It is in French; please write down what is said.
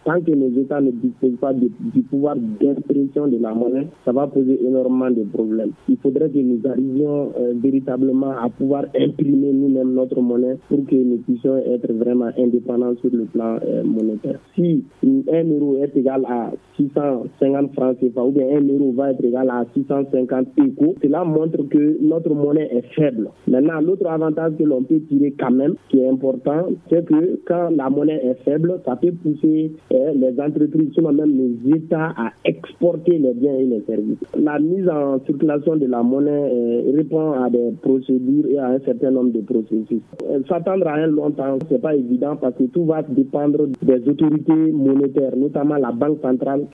tant que les États ne disposent pas du pouvoir d'impression de la monnaie, ça va poser énormément de problèmes. Il faudrait que nous arrivions véritablement à pouvoir imprimer nous-mêmes notre monnaie pour que nous puissions être vraiment indépendants sur le plan monétaire. Si 1 euro est égal à 650 francs CFA ou bien 1 euro va être égal à 650 échos, cela montre que notre monnaie est faible. Maintenant, l'autre avantage que l'on peut tirer quand même, qui est important, c'est que quand la monnaie est faible, ça peut pousser les entreprises, sinon même les États, à exporter les biens et les services. La mise en circulation de la monnaie répond à des procédures et à un certain nombre de processus. S'attendre à un long temps, c'est pas évident parce que tout va dépendre des autorités monétaires, notamment la Banque centrale.